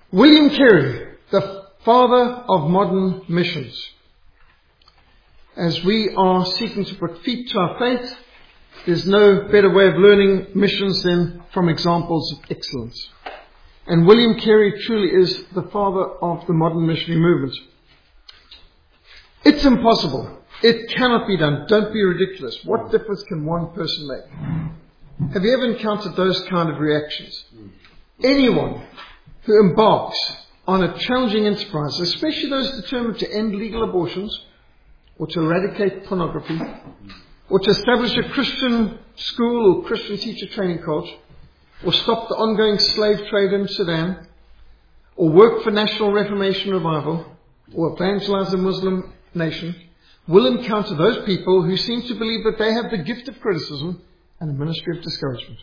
William Carey, the father of modern missions. As we are seeking to put feet to our faith, there's no better way of learning missions than from examples of excellence. And William Carey truly is the father of the modern missionary movement. It's impossible. It cannot be done. Don't be ridiculous. What difference can one person make? Have you ever encountered those kind of reactions? Anyone who embarks on a challenging enterprise, especially those determined to end legal abortions, or to eradicate pornography, or to establish a Christian school or Christian teacher training college, or stop the ongoing slave trade in Sudan, or work for national Reformation revival, or evangelize a Muslim nation, will encounter those people who seem to believe that they have the gift of criticism and a ministry of discouragement.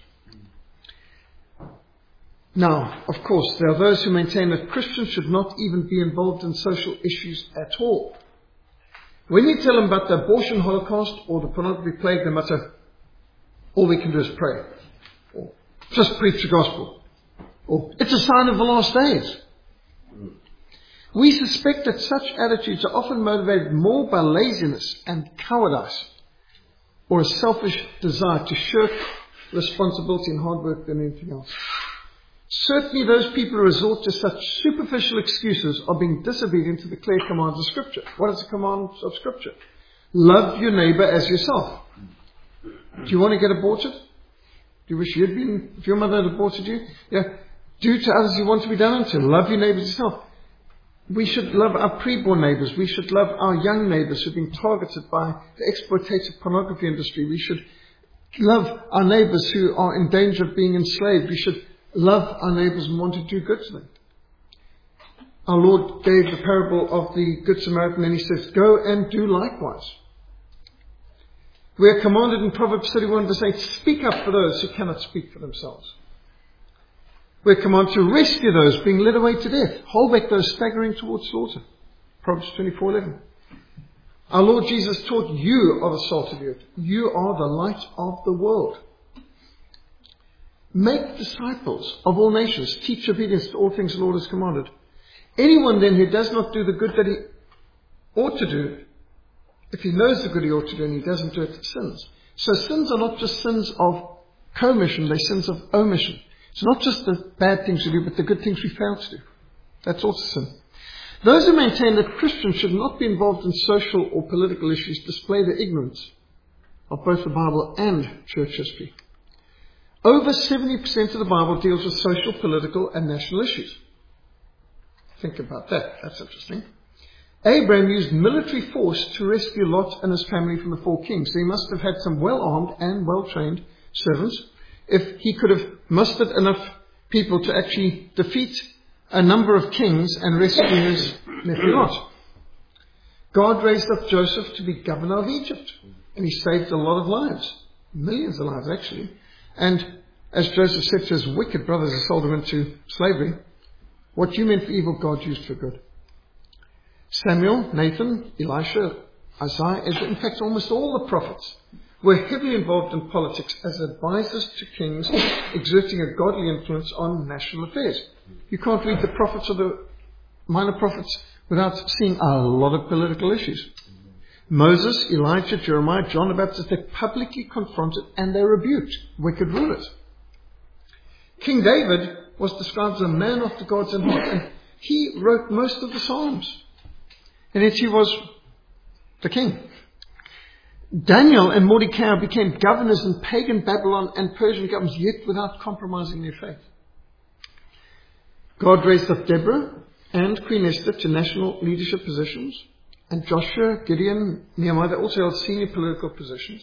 Now, of course, there are those who maintain that Christians should not even be involved in social issues at all. When you tell them about the abortion holocaust or the pornography plague, they mutter, all we can do is pray. Or just preach the gospel. Or it's a sign of the last days. We suspect that such attitudes are often motivated more by laziness and cowardice, or a selfish desire to shirk responsibility and hard work than anything else. Certainly those people who resort to such superficial excuses are being disobedient to the clear commands of Scripture. What is the command of Scripture? Love your neighbour as yourself. Do you want to get aborted? Do you wish you'd been, if your mother had aborted you? Yeah. Do to others you want to be done unto. Love your neighbours as yourself. We should love our preborn neighbours. We should love our young neighbours who've been targeted by the exploitative pornography industry. We should love our neighbours who are in danger of being enslaved. We should love our neighbours and want to do good to them. Our Lord gave the parable of the Good Samaritan and He says, go and do likewise. We are commanded in Proverbs 31 verse 8, speak up for those who cannot speak for themselves. We're commanded to rescue those being led away to death. Hold back those staggering towards slaughter. Proverbs 24:11. Our Lord Jesus taught, you are the salt of the earth. You are the light of the world. Make disciples of all nations. Teach obedience to all things the Lord has commanded. Anyone then who does not do the good that he ought to do, if he knows the good he ought to do and he doesn't do it, sins. So sins are not just sins of commission, they're sins of omission. It's not just the bad things we do, but the good things we fail to do. That's also sin. Those who maintain that Christians should not be involved in social or political issues display their ignorance of both the Bible and church history. Over 70% of the Bible deals with social, political, and national issues. Think about that. That's interesting. Abraham used military force to rescue Lot and his family from the four kings. So he must have had some well-armed and well-trained servants if he could have mustered enough people to actually defeat a number of kings and rescue his nephew Lot. God raised up Joseph to be governor of Egypt. And he saved a lot of lives. Millions of lives, actually. And as Joseph said to his wicked brothers who sold him into slavery, what you meant for evil, God used for good. Samuel, Nathan, Elisha, Isaiah, Ezra, in fact almost all the prophets were heavily involved in politics as advisors to kings, exerting a godly influence on national affairs. You can't read the prophets or the minor prophets without seeing a lot of political issues. Moses, Elijah, Jeremiah, John the Baptist, they publicly confronted and they rebuked wicked rulers. King David was described as a man after God's own heart, and he wrote most of the Psalms. And yet he was the king. Daniel and Mordecai became governors in pagan Babylon and Persian governments, yet without compromising their faith. God raised up Deborah and Queen Esther to national leadership positions. And Joshua, Gideon, Nehemiah, they also held senior political positions.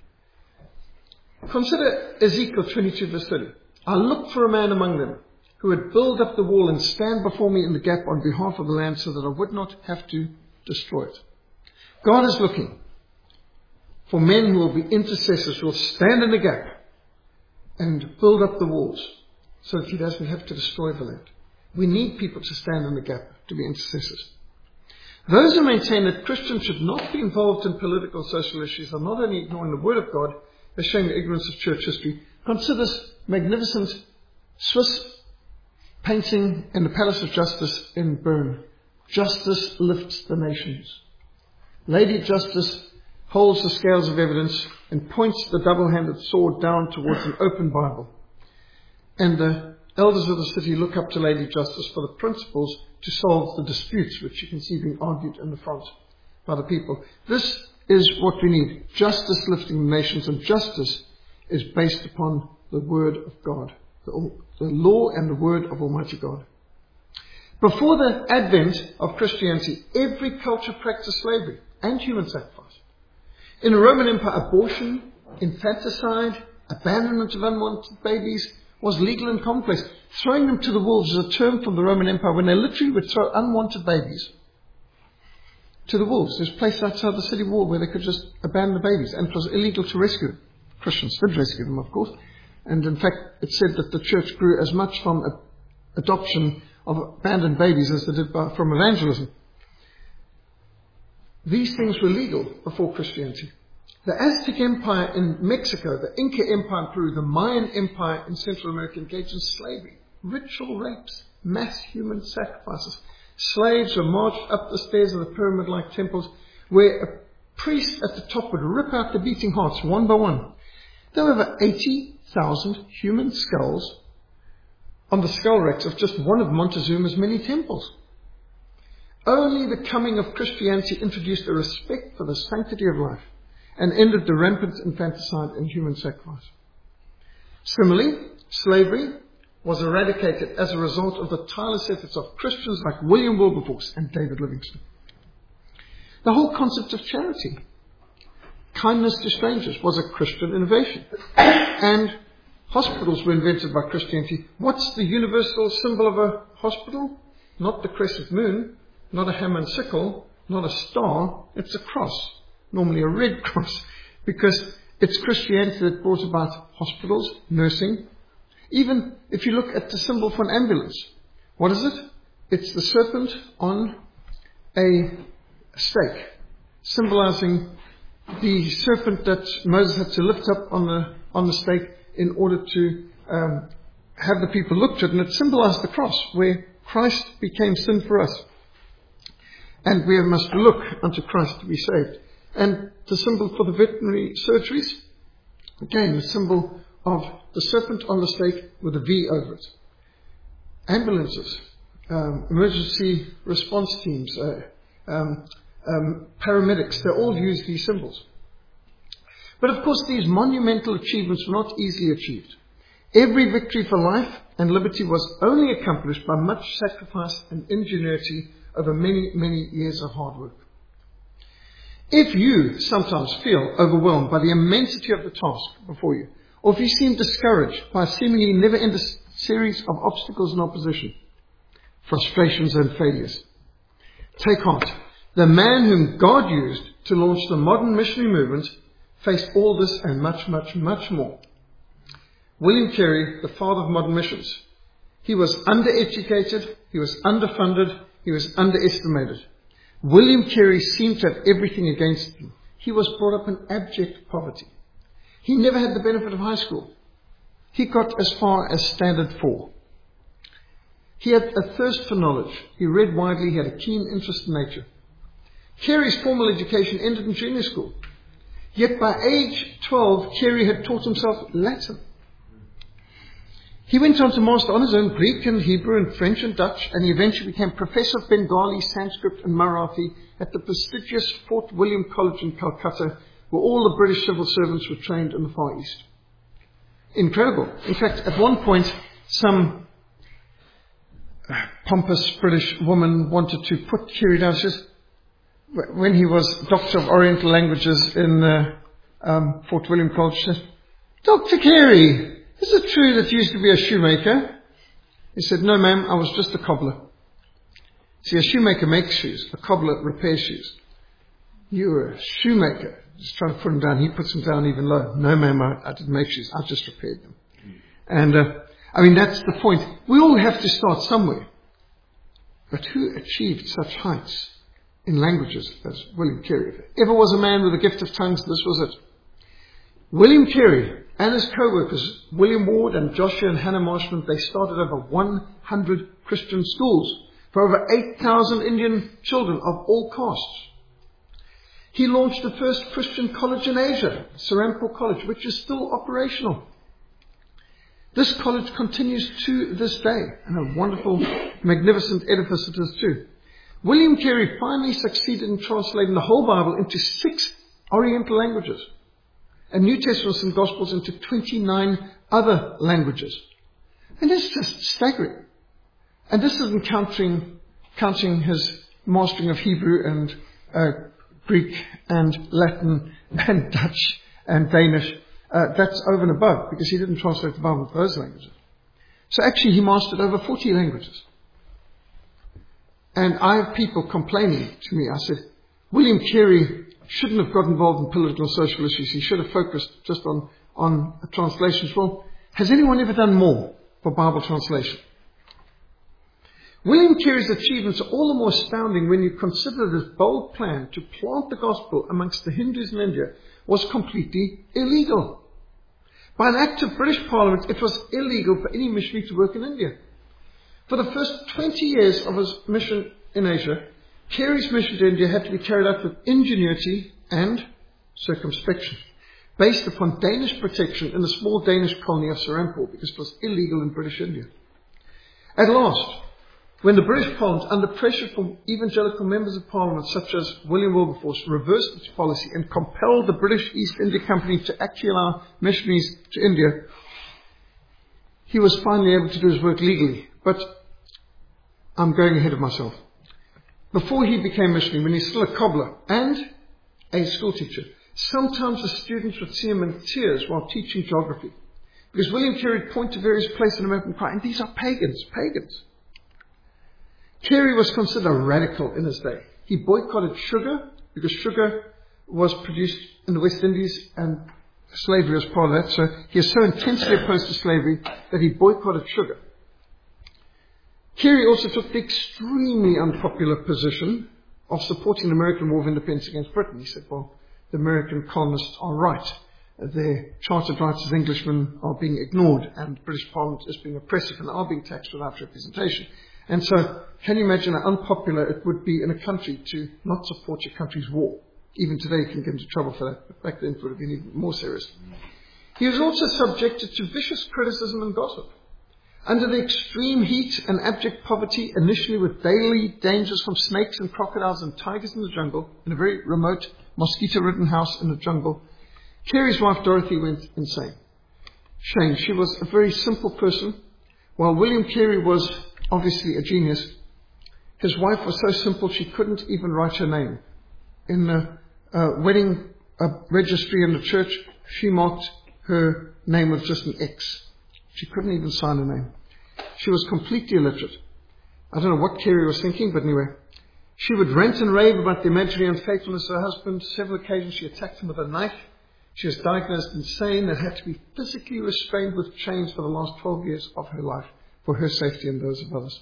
Consider Ezekiel 22 verse 30. I looked for a man among them who would build up the wall and stand before me in the gap on behalf of the land so that I would not have to destroy it. God is looking for men who will be intercessors, who will stand in the gap and build up the walls so that he doesn't have to destroy the land. We need people to stand in the gap to be intercessors. Those who maintain that Christians should not be involved in political and social issues are not only ignoring the Word of God, they're showing ignorance of church history. Consider this magnificent Swiss painting in the Palace of Justice in Bern. Justice lifts the nations. Lady Justice holds the scales of evidence and points the double-handed sword down towards an open Bible. And the elders of the city look up to Lady Justice for the principles to solve the disputes, which you can see being argued in the front by the people. This is what we need. Justice lifting the nations, and justice is based upon the Word of God, the law and the Word of Almighty God. Before the advent of Christianity, every culture practiced slavery and human sacrifice. In the Roman Empire, abortion, infanticide, abandonment of unwanted babies was legal and commonplace. Throwing them to the wolves is a term from the Roman Empire when they literally would throw unwanted babies to the wolves. There's a place outside the city wall where they could just abandon the babies, and it was illegal to rescue them. Christians did rescue them, of course. And in fact, it said that the church grew as much from adoption of abandoned babies as they did from evangelism. These things were legal before Christianity. The Aztec Empire in Mexico, the Inca Empire in Peru, the Mayan Empire in Central America engaged in slavery, ritual rapes, mass human sacrifices. Slaves were marched up the stairs of the pyramid-like temples where a priest at the top would rip out the beating hearts one by one. There were over 80,000 human skulls on the skull racks of just one of Montezuma's many temples. Only the coming of Christianity introduced a respect for the sanctity of life and ended the rampant infanticide and human sacrifice. Similarly, slavery was eradicated as a result of the tireless efforts of Christians like William Wilberforce and David Livingstone. The whole concept of charity, kindness to strangers, was a Christian innovation. And hospitals were invented by Christianity. What's the universal symbol of a hospital? Not the crescent moon, not a hammer and sickle, not a star. It's a cross, normally a red cross, because it's Christianity that brought about hospitals, nursing. Even if you look at the symbol for an ambulance, what is it? It's the serpent on a stake, symbolizing the serpent that Moses had to lift up on the stake in order to have the people look to it. And it symbolized the cross, where Christ became sin for us. And we must look unto Christ to be saved. And the symbol for the veterinary surgeries, again, the symbol of the serpent on the stake with a V over it. Ambulances, emergency response teams, paramedics, they all use these symbols. But of course, these monumental achievements were not easily achieved. Every victory for life and liberty was only accomplished by much sacrifice and ingenuity over many, many years of hard work. If you sometimes feel overwhelmed by the immensity of the task before you, or if you seem discouraged by a seemingly never-ending series of obstacles and opposition, frustrations and failures, take heart. The man whom God used to launch the modern missionary movement faced all this and much, much, much more. William Carey, the father of modern missions. He was undereducated, he was underfunded, he was underestimated. William Carey seemed to have everything against him. He was brought up in abject poverty. He never had the benefit of high school. He got as far as Standard 4. He had a thirst for knowledge. He read widely. He had a keen interest in nature. Carey's formal education ended in junior school. Yet by age 12, Carey had taught himself Latin. He went on to master on his own Greek and Hebrew and French and Dutch, and he eventually became professor of Bengali, Sanskrit and Marathi at the prestigious Fort William College in Calcutta, where all the British civil servants were trained in the Far East. Incredible. In fact, at one point, some pompous British woman wanted to put Carey down. She says, when he was Doctor of Oriental Languages in Fort William College, she says, "Dr. Carey, is it true that you used to be a shoemaker?" He said, "No, ma'am, I was just a cobbler." See, a shoemaker makes shoes, a cobbler repairs shoes. You were a shoemaker. Just trying to put him down. He puts him down even lower. "No, ma'am, I didn't make shoes. I just repaired them." And that's the point. We all have to start somewhere. But who achieved such heights in languages as William Carey? If there ever was a man with a gift of tongues, this was it. William Carey and his co-workers, William Ward and Joshua and Hannah Marshman, they started over 100 Christian schools for over 8,000 Indian children of all castes. He launched the first Christian college in Asia, Serampore College, which is still operational. This college continues to this day, and a wonderful, magnificent edifice it is too. William Carey finally succeeded in translating the whole Bible into 6 Oriental languages, and New Testaments and Gospels into 29 other languages. And it's just staggering. And this isn't counting his mastering of Hebrew and Greek and Latin and Dutch and Danish. That's over and above, because he didn't translate the Bible into those languages. So actually he mastered over 40 languages. And I have people complaining to me. I said, William Carey shouldn't have got involved in political and social issues. He should have focused just on translations. Well, has anyone ever done more for Bible translation? William Carey's achievements are all the more astounding when you consider this bold plan to plant the gospel amongst the Hindus in India was completely illegal. By an act of British Parliament, it was illegal for any missionary to work in India. For the first 20 years of his mission in Asia, Carey's mission to India had to be carried out with ingenuity and circumspection, based upon Danish protection in the small Danish colony of Serampore, because it was illegal in British India. At last, when the British Parliament, under pressure from evangelical members of Parliament such as William Wilberforce, reversed its policy and compelled the British East India Company to actually allow missionaries to India, he was finally able to do his work legally. But I'm going ahead of myself. Before he became missionary, when he's still a cobbler and a school teacher, sometimes the students would see him in tears while teaching geography, because William Carey would point to various places in the map and cry, and these are pagans. Carey was considered a radical in his day. He boycotted sugar, because sugar was produced in the West Indies and slavery was part of that. So he is so intensely opposed to slavery that he boycotted sugar. Carey also took the extremely unpopular position of supporting the American War of Independence against Britain. He said, well, the American colonists are right. Their chartered rights as Englishmen are being ignored, and British Parliament is being oppressive, and they are being taxed without representation. And so, can you imagine how unpopular it would be in a country to not support your country's war? Even today you can get into trouble for that, but back then it would have been even more serious. He was also subjected to vicious criticism and gossip. Under the extreme heat and abject poverty, initially with daily dangers from snakes and crocodiles and tigers in the jungle, in a very remote, mosquito-ridden house in the jungle, Carey's wife Dorothy went insane. Shame. She was a very simple person. While William Carey was obviously a genius, his wife was so simple she couldn't even write her name. In the wedding registry in the church, she marked her name with just an X. She couldn't even sign her name. She was completely illiterate. I don't know what Carey was thinking, but anyway. She would rant and rave about the imaginary unfaithfulness of her husband. Several occasions she attacked him with a knife. She was diagnosed insane and had to be physically restrained with chains for the last 12 years of her life, for her safety and those of others.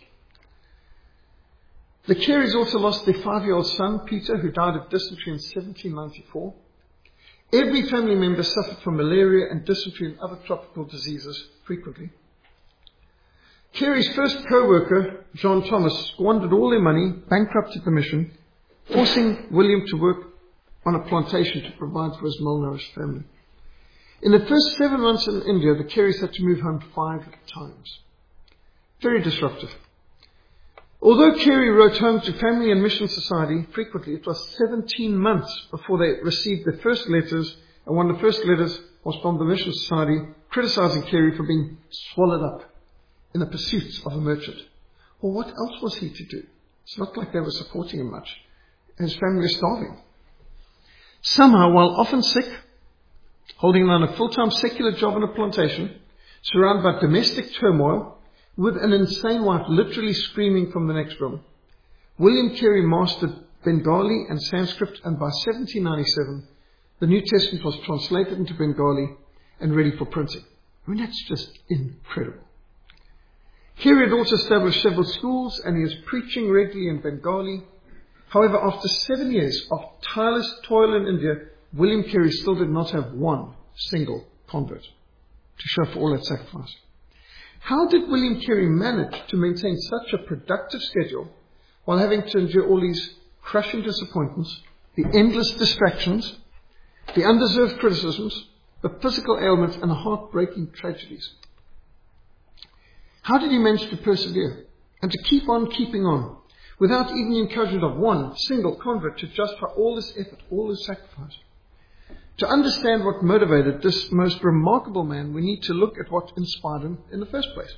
The Careys also lost their 5-year-old son, Peter, who died of dysentery in 1794. Every family member suffered from malaria and dysentery and other tropical diseases frequently. Carey's first co-worker, John Thomas, squandered all their money, bankrupted the mission, forcing William to work on a plantation to provide for his malnourished family. In the first 7 months in India, the Careys had to move home 5 times. Very disruptive. Although Carey wrote home to Family and Mission Society frequently, it was 17 months before they received their first letters, and one of the first letters was from the Mission Society criticizing Carey for being swallowed up in the pursuits of a merchant. Well, what else was he to do? It's not like they were supporting him much. His family was starving. Somehow, while often sick, holding down a full-time secular job on a plantation, surrounded by domestic turmoil, with an insane wife literally screaming from the next room, William Carey mastered Bengali and Sanskrit, and by 1797, the New Testament was translated into Bengali and ready for printing. I mean, that's just incredible. Carey had also established several schools, and he was preaching regularly in Bengali. However, after 7 years of tireless toil in India, William Carey still did not have one single convert. to show for all that sacrifice. How did William Carey manage to maintain such a productive schedule while having to endure all these crushing disappointments, the endless distractions, the undeserved criticisms, the physical ailments, and the heartbreaking tragedies? How did he manage to persevere and to keep on keeping on without even the encouragement of one single convert to justify all this effort, all this sacrifice? To understand what motivated this most remarkable man, we need to look at what inspired him in the first place.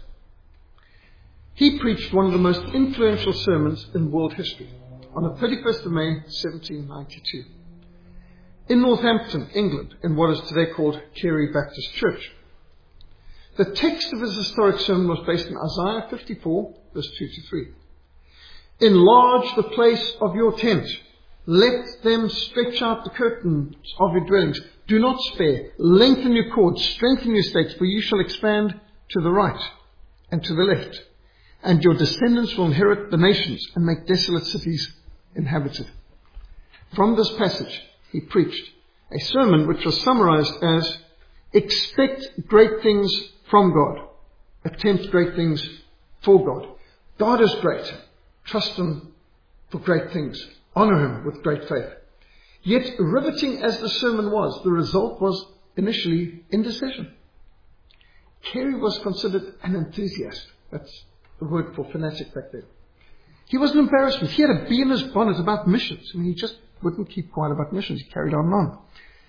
He preached one of the most influential sermons in world history on the 31st of May, 1792, in Northampton, England, in what is today called Carey Baptist Church. The text of his historic sermon was based on Isaiah 54, verse 2 to 3. Enlarge the place of your tent. Let them stretch out the curtains of your dwellings. Do not spare. Lengthen your cords. Strengthen your stakes, for you shall expand to the right and to the left. And your descendants will inherit the nations and make desolate cities inhabited. From this passage, he preached a sermon which was summarized as, expect great things from God. Attempt great things for God. God is great. Trust Him for great things. Honor Him with great faith. Yet, riveting as the sermon was, the result was initially indecision. Carey was considered an enthusiast. That's the word for fanatic back then. He was an embarrassment. He had a bee in his bonnet about missions. I mean, he just wouldn't keep quiet about missions. He carried on and on.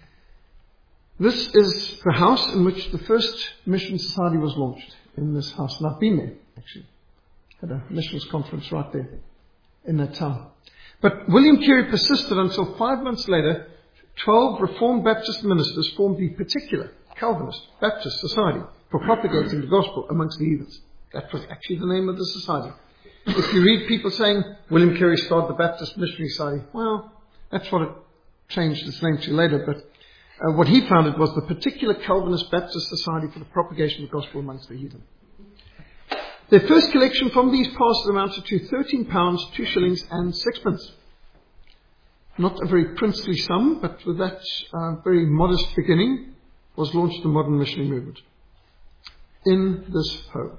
This is the house in which the first mission society was launched, in this house. And I've been there, actually. Had a missions conference right there in that town. But William Carey persisted until 5 months later, 12 Reformed Baptist ministers formed the particular Calvinist Baptist Society for propagating the gospel amongst the heathens. That was actually the name of the society. If you read people saying William Carey started the Baptist Missionary Society, well, that's what it changed its name to later, but what he founded was the particular Calvinist Baptist Society for the propagation of the gospel amongst the heathen. Their first collection from these pastors amounted to £13, 2 shillings and 6pence. Not a very princely sum, but with that very modest beginning was launched the modern missionary movement in this home.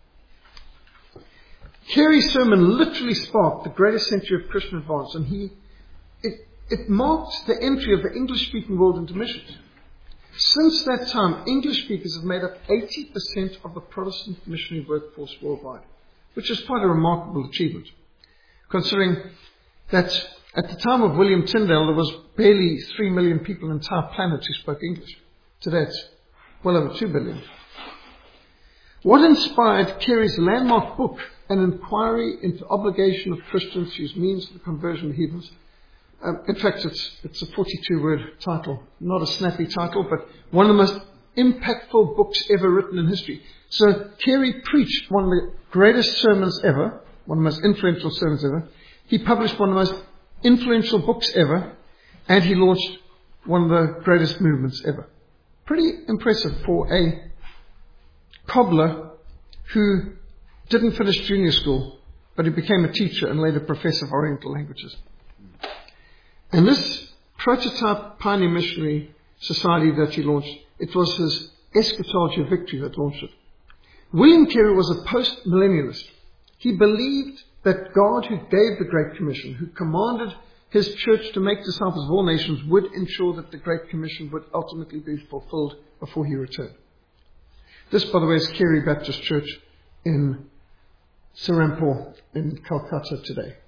Carey's sermon literally sparked the greatest century of Christian advance, and it marked the entry of the English-speaking world into missions. Since that time, English speakers have made up 80% of the Protestant missionary workforce worldwide, which is quite a remarkable achievement, considering that at the time of William Tyndale, there was barely 3 million people on the entire planet who spoke English. Today, it's well over 2 billion. What inspired Carey's landmark book, An Inquiry into Obligation of Christians to Use Means for the Conversion of Heathens? In fact, it's a 42-word title, not a snappy title, but one of the most impactful books ever written in history. So Carey preached one of the greatest sermons ever, one of the most influential sermons ever. He published one of the most influential books ever, and he launched one of the greatest movements ever. Pretty impressive for a cobbler who didn't finish junior school, but he became a teacher and later professor of Oriental languages. And this prototype pioneer missionary society that he launched, it was his eschatology of victory that launched it. William Carey was a post-millennialist. He believed that God, who gave the Great Commission, who commanded his church to make disciples of all nations, would ensure that the Great Commission would ultimately be fulfilled before he returned. This, by the way, is Carey Baptist Church in Serampore in Calcutta today.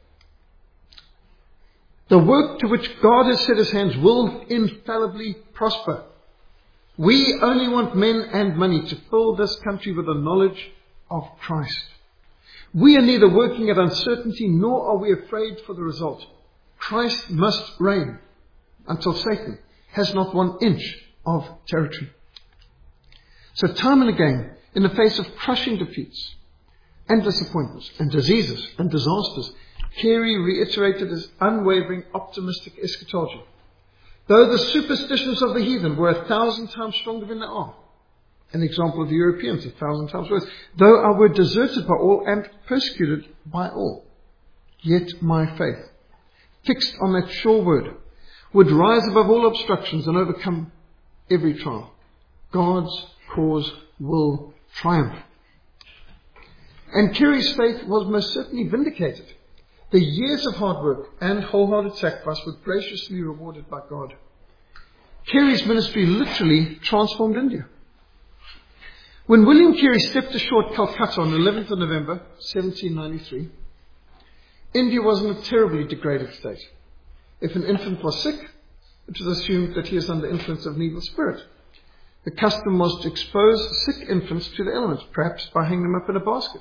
The work to which God has set his hands will infallibly prosper. We only want men and money to fill this country with the knowledge of Christ. We are neither working at uncertainty nor are we afraid for the result. Christ must reign until Satan has not 1 inch of territory. So time and again, in the face of crushing defeats and disappointments and diseases and disasters, Carey reiterated his unwavering optimistic eschatology. Though the superstitions of the heathen were 1,000 times stronger than they are, an example of the Europeans 1,000 times worse, though I were deserted by all and persecuted by all, yet my faith, fixed on that sure word, would rise above all obstructions and overcome every trial. God's cause will triumph. And Carey's faith was most certainly vindicated. The years of hard work and wholehearted sacrifice were graciously rewarded by God. Carey's ministry literally transformed India. When William Carey stepped ashore at Calcutta on the 11th of November, 1793, India was in a terribly degraded state. If an infant was sick, it was assumed that he is under influence of an evil spirit. The custom was to expose sick infants to the elements, perhaps by hanging them up in a basket.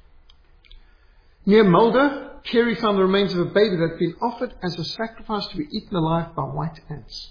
Near Mulder, Carey found the remains of a baby that had been offered as a sacrifice to be eaten alive by white ants.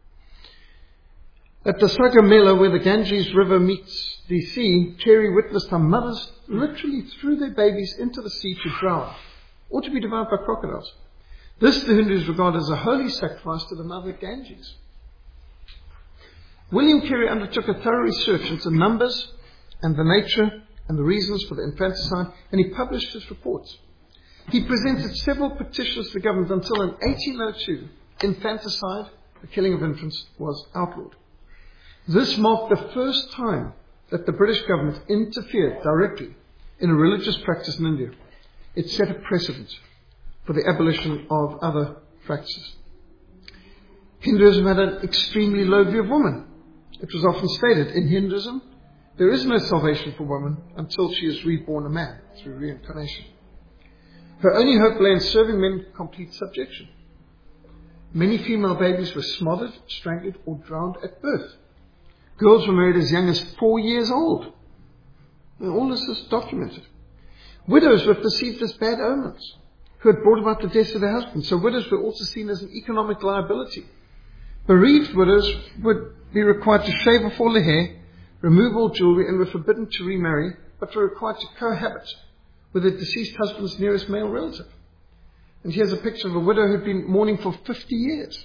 At the Sagamela, where the Ganges River meets the sea, Carey witnessed how mothers literally threw their babies into the sea to drown, or to be devoured by crocodiles. This the Hindus regard as a holy sacrifice to the mother Ganges. William Carey undertook a thorough research into numbers and the nature and the reasons for the infanticide, and he published his reports. He presented several petitions to the government until in 1802, infanticide, the killing of infants, was outlawed. This marked the first time that the British government interfered directly in a religious practice in India. It set a precedent for the abolition of other practices. Hinduism had an extremely low view of woman. It was often stated, in Hinduism, there is no salvation for woman until she is reborn a man through reincarnation. Her only hope lay in serving men complete subjection. Many female babies were smothered, strangled, or drowned at birth. Girls were married as young as 4 years old. And all this is documented. Widows were perceived as bad omens, who had brought about the deaths of their husbands. So widows were also seen as an economic liability. Bereaved widows would be required to shave off all their hair, remove all jewelry, and were forbidden to remarry, but were required to cohabit with their deceased husband's nearest male relative. And here's a picture of a widow who had been mourning for 50 years.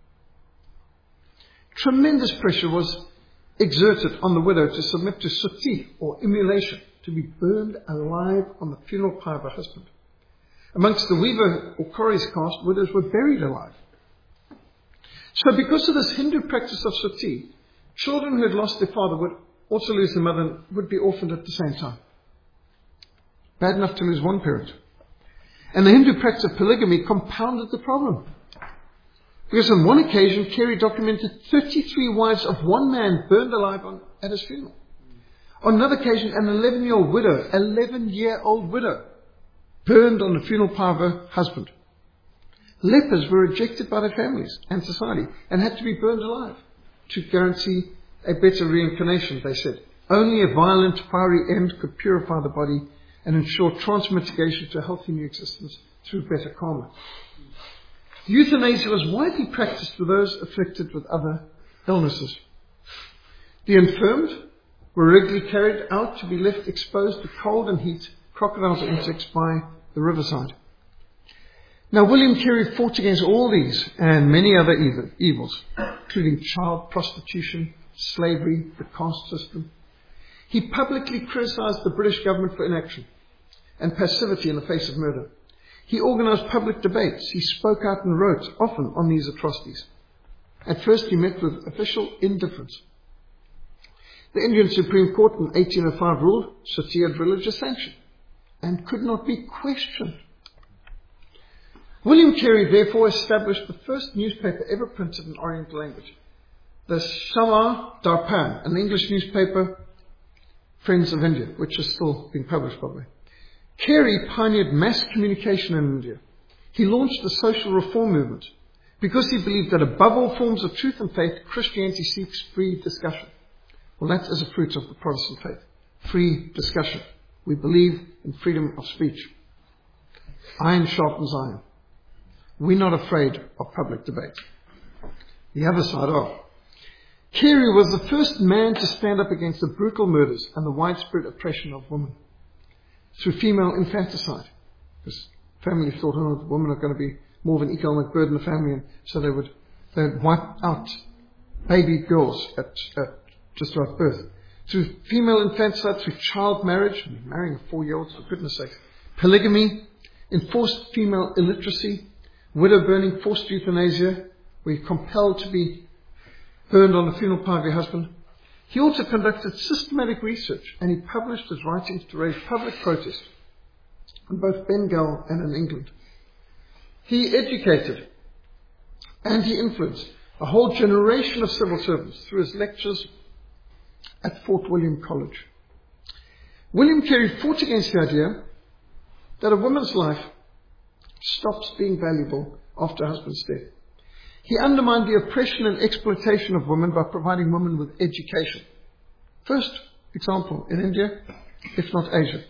Tremendous pressure was exerted on the widow to submit to sutti, or immolation, to be burned alive on the funeral pyre of her husband. Amongst the Weaver or Corries caste, widows were buried alive. So because of this Hindu practice of sutti, children who had lost their father would also lose their mother and would be orphaned at the same time. Bad enough to lose one parent. And the Hindu practice of polygamy compounded the problem. Because on one occasion, Carey documented 33 wives of one man burned alive at his funeral. On another occasion, an 11-year-old widow, burned on the funeral pyre of her husband. Lepers were rejected by their families and society and had to be burned alive to guarantee a better reincarnation, they said. Only a violent, fiery end could purify the body and ensure transmitigation to a healthy new existence through better karma. Euthanasia was widely practiced for those afflicted with other illnesses. The infirmed were regularly carried out to be left exposed to cold and heat, crocodiles and insects by the riverside. Now, William Carey fought against all these and many other evils, including child prostitution, slavery, the caste system. He publicly criticized the British government for inaction and passivity in the face of murder. He organized public debates. He spoke out and wrote often on these atrocities. At first, he met with official indifference. The Indian Supreme Court in 1805 ruled sutti had religious sanction and could not be questioned. William Carey therefore established the first newspaper ever printed in Oriental language, the Samar Darpan, an English newspaper, Friends of India, which is still being published probably. Carey pioneered mass communication in India. He launched the social reform movement because he believed that above all forms of truth and faith, Christianity seeks free discussion. Well, that is a fruit of the Protestant faith. Free discussion. We believe in freedom of speech. Iron sharpens iron. We're not afraid of public debate. The other side are. Carey was the first man to stand up against the brutal murders and the widespread oppression of women through female infanticide. Because family thought, the women are going to be more of an economic burden in the family, and so they would wipe out baby girls at just about birth. Through female infanticide, through child marriage, marrying a 4-year-old, for goodness sake, polygamy, enforced female illiteracy, widow burning, forced euthanasia, where you're compelled to be burned on the funeral pyre of your husband, He also conducted systematic research, and he published his writings to raise public protest in both Bengal and in England. He educated and he influenced a whole generation of civil servants through his lectures at Fort William College. William Carey fought against the idea that a woman's life stops being valuable after her husband's death. He undermined the oppression and exploitation of women by providing women with education. First example in India, if not Asia.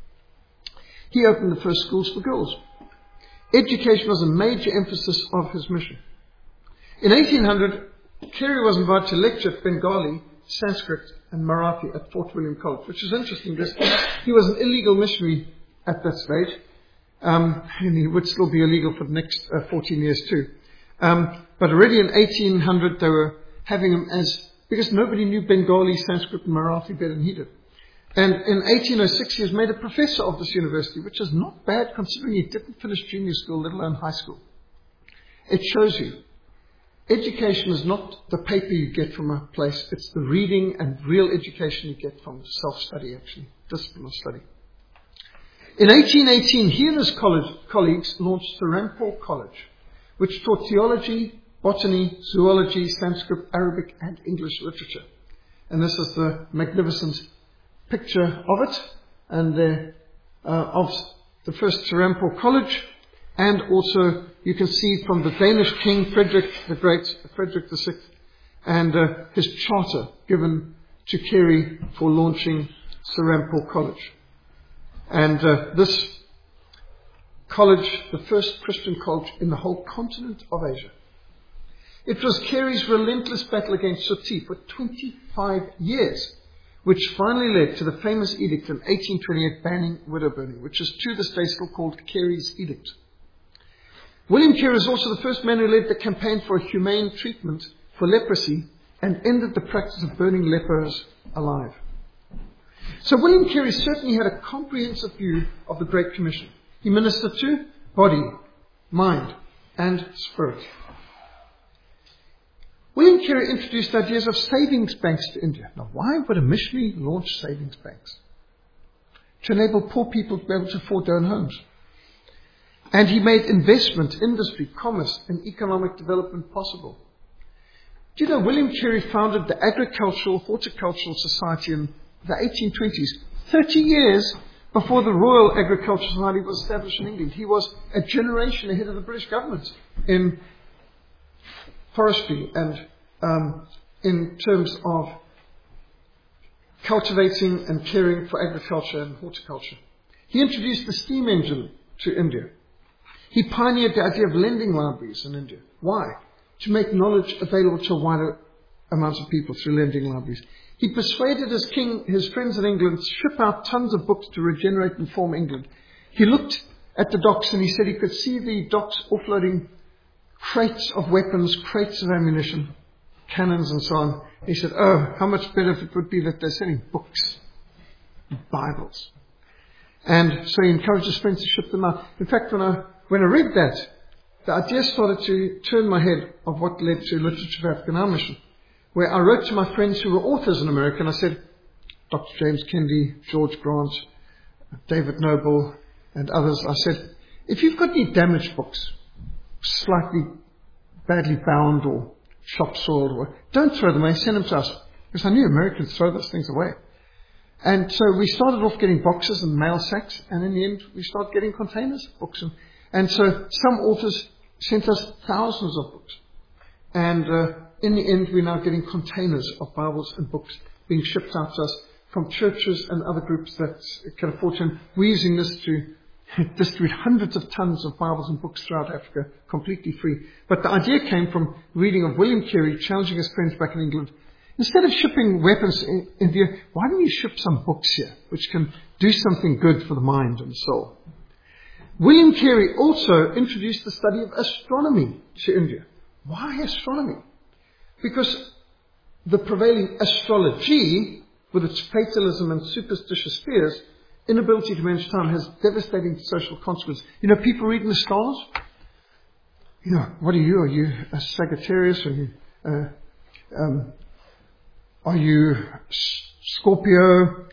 He opened the first schools for girls. Education was a major emphasis of his mission. In 1800, Carey was invited to lecture at Bengali, Sanskrit and Marathi at Fort William College, which is interesting because he was an illegal missionary at that stage, and he would still be illegal for the next 14 years too. But already in 1800 they were having him because nobody knew Bengali, Sanskrit and Marathi better than he did. And in 1806 he was made a professor of this university, which is not bad considering he didn't finish junior school, let alone high school. It shows you, education is not the paper you get from a place, it's the reading and real education you get from self-study actually, discipline of study. In 1818 he and his colleagues launched the Rampur College, which taught theology, botany, zoology, Sanskrit, Arabic and English literature. And this is the magnificent picture of it, and of the first Rampur College, and also you can see from the Danish king Frederick the Great, Frederick VI, and his charter given to Carey for launching Rampur College. And this college, the first Christian college in the whole continent of Asia. It was Carey's relentless battle against Sati for 25 years, which finally led to the famous edict in 1828 banning widow burning, which is to this day still called Carey's Edict. William Carey is also the first man who led the campaign for a humane treatment for leprosy and ended the practice of burning lepers alive. So William Carey certainly had a comprehensive view of the Great Commission. He ministered to body, mind, and spirit. William Carey introduced ideas of savings banks to India. Now, why would a missionary launch savings banks? To enable poor people to be able to afford their own homes. And he made investment, industry, commerce, and economic development possible. Do you know William Carey founded the Agricultural Horticultural Society in the 1820s, 30 years before the Royal Agricultural Society was established in England. He was a generation ahead of the British government in forestry and in terms of cultivating and caring for agriculture and horticulture. He introduced the steam engine to India. He pioneered the idea of lending libraries in India. Why? To make knowledge available to a wider amount of people through lending libraries. He persuaded his friends in England to ship out tons of books to regenerate and reform England. He looked at the docks and he said he could see the docks offloading crates of weapons, crates of ammunition, cannons and so on. He said, oh, how much better if it would be that they're selling books, Bibles. And so he encouraged his friends to ship them out. In fact, when I read that, the idea started to turn my head of what led to Literature of Africa Now Mission, where I wrote to my friends who were authors in America, and I said, Dr. James Kennedy, George Grant, David Noble, and others, I said, if you've got any damaged books, slightly badly bound or shop soiled, don't throw them away, send them to us. Because I knew Americans throw those things away. And so we started off getting boxes and mail sacks, and in the end we started getting containers of books. And so some authors sent us thousands of books. And in the end we're now getting containers of Bibles and books being shipped out to us from churches and other groups that can afford to. We're using this to distribute hundreds of tons of Bibles and books throughout Africa, completely free. But the idea came from reading of William Carey challenging his friends back in England. Instead of shipping weapons in India, why don't you ship some books here, which can do something good for the mind and soul? William Carey also introduced the study of astronomy to India. Why astronomy? Because the prevailing astrology, with its fatalism and superstitious fears, inability to manage time, has devastating social consequences. You know, people reading the stars. You know, what are you? Are you a Sagittarius? Are you Are you Scorpio?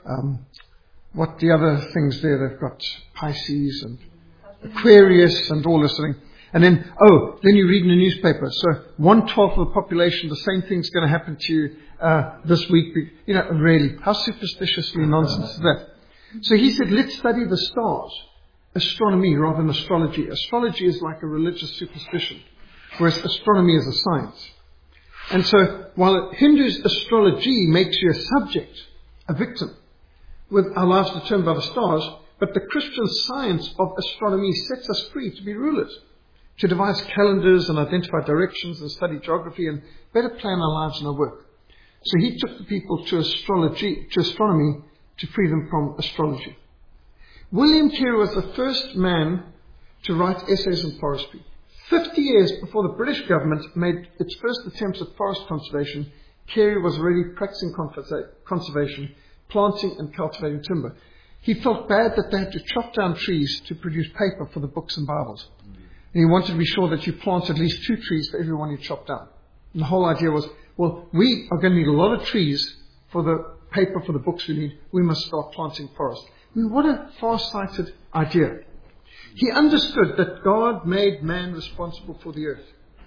What the other things there? They've got Pisces and Aquarius and all this thing. And then you read in the newspaper. So 1/12 of the population, the same thing's going to happen to you this week. Really, how superstitiously nonsense is that? So he said, let's study the stars. Astronomy rather than astrology. Astrology is like a religious superstition, whereas astronomy is a science. And so, while Hindu's astrology makes you a subject, a victim, with our lives determined by the stars, but the Christian science of astronomy sets us free to be rulers, to devise calendars and identify directions and study geography and better plan our lives and our work. So he took the people to astronomy to free them from astrology. William Carey was the first man to write essays on forestry. 50 years before the British government made its first attempts at forest conservation, Carey was already practicing conservation, planting and cultivating timber. He felt bad that they had to chop down trees to produce paper for the books and Bibles. And he wanted to be sure that you plant at least 2 trees for every one you chop down. And the whole idea was, well, we are going to need a lot of trees for the paper for the books we need. We must start planting forests. I mean, what a far-sighted idea. He understood that God made man responsible for the earth.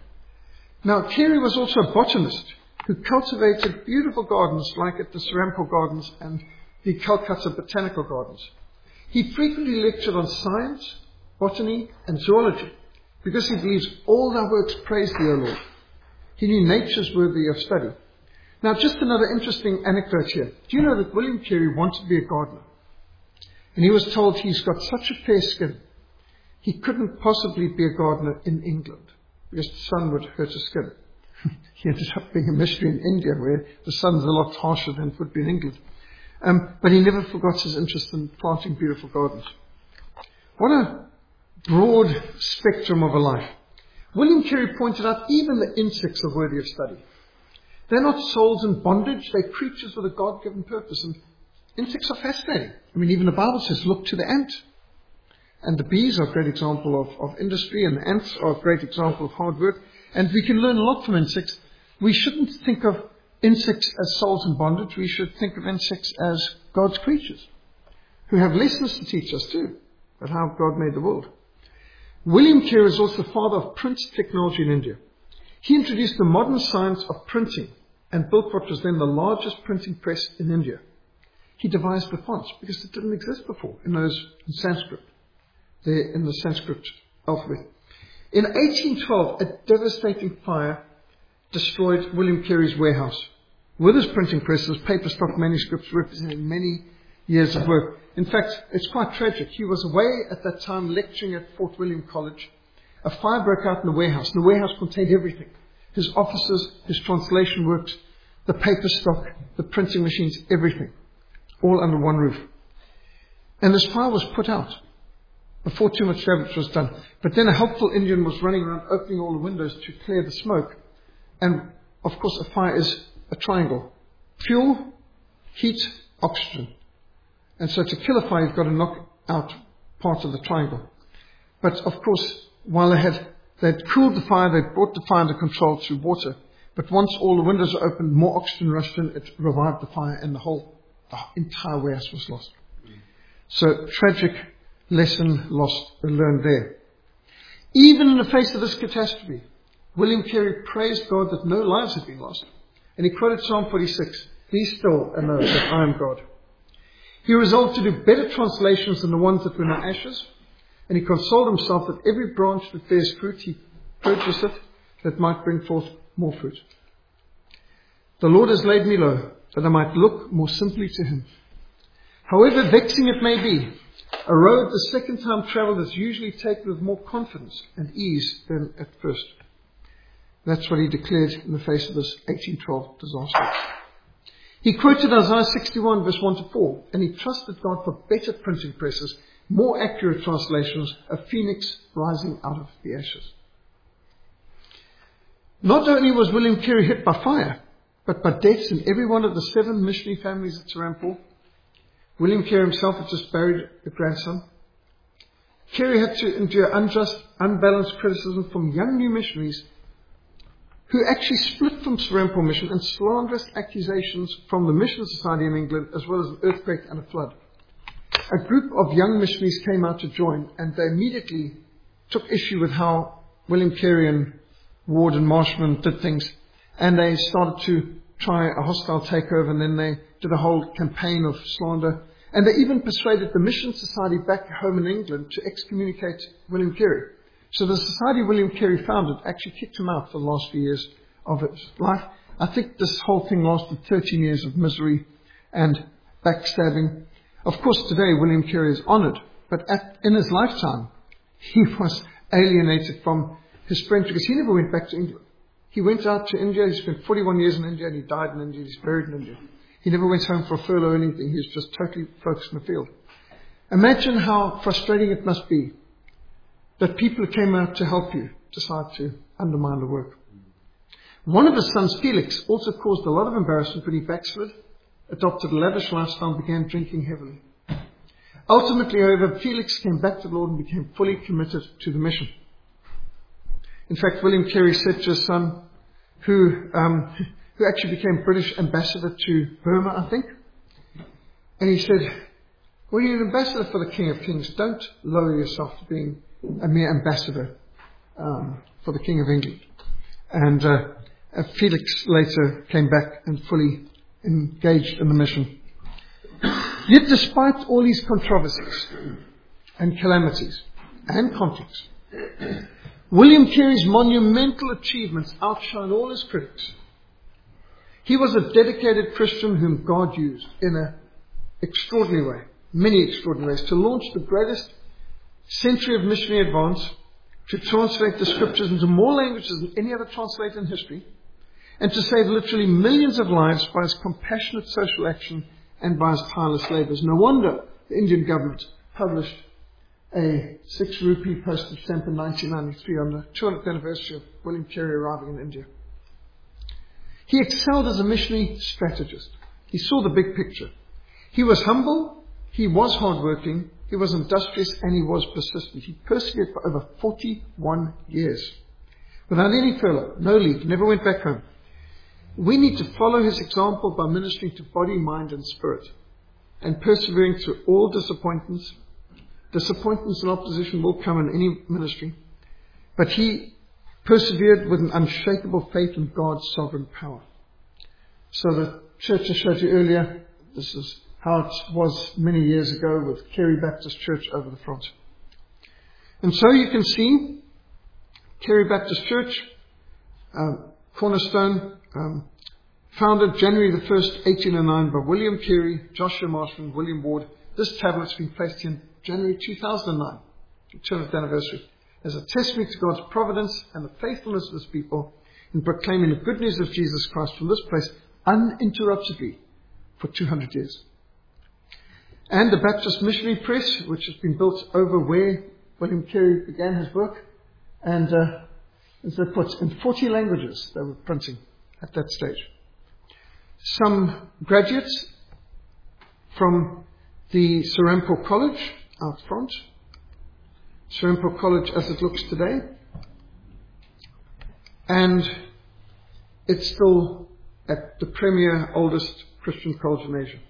Now, Carey was also a botanist who cultivated beautiful gardens like at the Serampore Gardens and the Calcutta Botanical Gardens. He frequently lectured on science, botany, and zoology because he believes all our works praise thee, O Lord. He knew nature's worthy of study. Now, just another interesting anecdote here. Do you know that William Carey wanted to be a gardener? And he was told he's got such a fair skin, he couldn't possibly be a gardener in England because the sun would hurt his skin. He ended up being a missionary in India where the sun's a lot harsher than it would be in England. But he never forgot his interest in planting beautiful gardens. What a broad spectrum of a life. William Carey pointed out even the insects are worthy of study. They're not souls in bondage, they're creatures with a God-given purpose. And insects are fascinating. I mean, even the Bible says, look to the ant. And the bees are a great example of industry, and the ants are a great example of hard work. And we can learn a lot from insects. We shouldn't think of insects as souls in bondage. We should think of insects as God's creatures, who have lessons to teach us too, about how God made the world. William Carey is also the father of print technology in India. He introduced the modern science of printing and built what was then the largest printing press in India. He devised the fonts because it didn't exist before in Sanskrit. There in the Sanskrit alphabet. In 1812, a devastating fire destroyed William Carey's warehouse. With his printing presses, paper stock manuscripts representing many years of work. In fact, it's quite tragic. He was away at that time lecturing at Fort William College. A fire broke out in the warehouse. And the warehouse contained everything. His offices, his translation works, the paper stock, the printing machines, everything. All under one roof. And this fire was put out before too much damage was done. But then a helpful Indian was running around opening all the windows to clear the smoke. And, of course, a fire is a triangle. Fuel, heat, oxygen. And so to kill a fire, you've got to knock out part of the triangle. But, of course, while they'd cooled the fire, they brought the fire under control through water. But once all the windows were opened, more oxygen rushed in, it revived the fire, and the entire warehouse was lost. So, tragic lesson learned there. Even in the face of this catastrophe, William Carey praised God that no lives had been lost. And he quoted Psalm 46, "Be still and know that I am God." He resolved to do better translations than the ones that were in ashes. And he consoled himself that every branch that bears fruit, he purchased it, that might bring forth more fruit. The Lord has laid me low, that I might look more simply to him. However vexing it may be, a road the second time travelled is usually taken with more confidence and ease than at first. That's what he declared in the face of this 1812 disaster. He quoted Isaiah 61 verse 1 to 4, and he trusted God for better printing presses, more accurate translations, a phoenix rising out of the ashes. Not only was William Carey hit by fire, but by deaths in every one of the 7 missionary families at Serampore. William Carey himself had just buried a grandson. Carey had to endure unjust, unbalanced criticism from young new missionaries who actually split from Sir Rempel Mission and slanderous accusations from the Mission Society in England, as well as an earthquake and a flood. A group of young missionaries came out to join, and they immediately took issue with how William Carey and Ward and Marshman did things, and they started to try a hostile takeover, and then they did a whole campaign of slander, and they even persuaded the Mission Society back home in England to excommunicate William Carey. So the society William Carey founded actually kicked him out for the last few years of his life. I think this whole thing lasted 13 years of misery and backstabbing. Of course, today William Carey is honoured, but in his lifetime, he was alienated from his friends because he never went back to India. He went out to India, he spent 41 years in India, and he died in India, he's buried in India. He never went home for a furlough or anything, he was just totally focused in the field. Imagine how frustrating it must be that people who came out to help you decide to undermine the work. One of his sons, Felix, also caused a lot of embarrassment when he backslid, adopted a lavish lifestyle, and began drinking heavily. Ultimately, however, Felix came back to the Lord and became fully committed to the mission. In fact, William Carey said to his son, who actually became British ambassador to Burma, I think, and he said, "When you're an ambassador for the King of Kings, don't lower yourself to being a mere ambassador for the King of England." And Felix later came back and fully engaged in the mission. Yet despite all these controversies and calamities and conflicts, William Carey's monumental achievements outshine all his critics. He was a dedicated Christian whom God used in an extraordinary way, many extraordinary ways, to launch the greatest century of missionary advance, to translate the scriptures into more languages than any other translator in history, and to save literally millions of lives by his compassionate social action and by his tireless labours. No wonder the Indian government published a 6 rupee postage stamp in 1993 on the 200th anniversary of William Carey arriving in India. He excelled as a missionary strategist. He saw the big picture. He was humble, he was hardworking, he was industrious, and he was persistent. He persevered for over 41 years. Without any furlough, no leave, never went back home. We need to follow his example by ministering to body, mind, and spirit, and persevering through all disappointments. Disappointments and opposition will come in any ministry, but he persevered with an unshakable faith in God's sovereign power. So the church I showed you earlier, this is how it was many years ago with Carey Baptist Church over the front. And so you can see Carey Baptist Church, Cornerstone, founded January the 1st, 1809 by William Carey, Joshua Marshman, William Ward. This tablet's been placed here in January 2009, the 200th anniversary, as a testimony to God's providence and the faithfulness of his people in proclaiming the good news of Jesus Christ from this place uninterruptedly for 200 years. And the Baptist Missionary Press, which has been built over where William Carey began his work, and as they put, in 40 languages they were printing at that stage. Some graduates from the Sir Rempel College out front, Sir Rempel College as it looks today, and it's still at the premier oldest Christian college in Asia.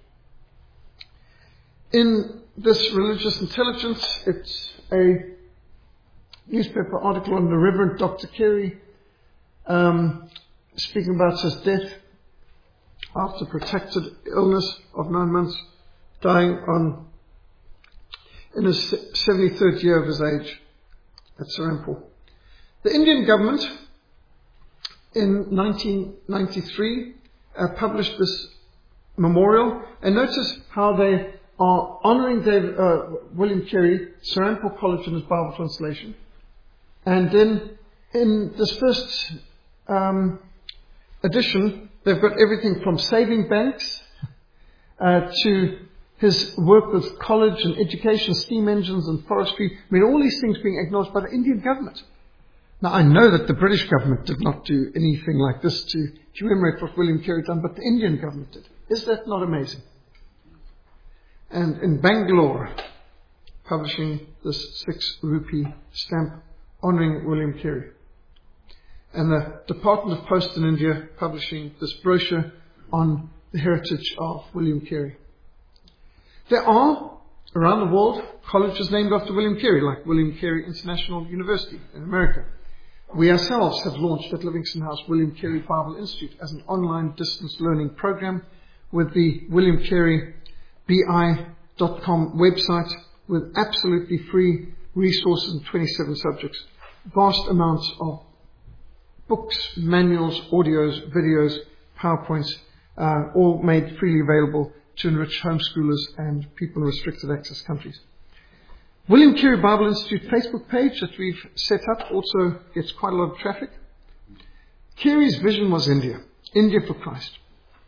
In this religious intelligence, it's a newspaper article on the Reverend Dr. Carey speaking about his death after protracted illness of 9 months, dying in his 73rd year of his age at Sir Rempel. The Indian government in 1993 published this memorial, and notice how they are honouring William Carey, Sir Rempel College in his Bible translation. And then in this first edition, they've got everything from saving banks to his work with college and education, steam engines and forestry. I mean, all these things being acknowledged by the Indian government. Now, I know that the British government did not do anything like this to commemorate what William Carey done, but the Indian government did. Is that not amazing? And in Bangalore, publishing this 6 rupee stamp honouring William Carey. and the Department of Post in India publishing this brochure on the heritage of William Carey. There are, around the world, colleges named after William Carey, like William Carey International University in America. We ourselves have launched at Livingston House William Carey Bible Institute as an online distance learning program with the William Carey bi.com website with absolutely free resources in 27 subjects. Vast amounts of books, manuals, audios, videos, PowerPoints, all made freely available to enrich homeschoolers and people in restricted access countries. William Carey Bible Institute Facebook page that we've set up also gets quite a lot of traffic. Carey's vision was India for Christ.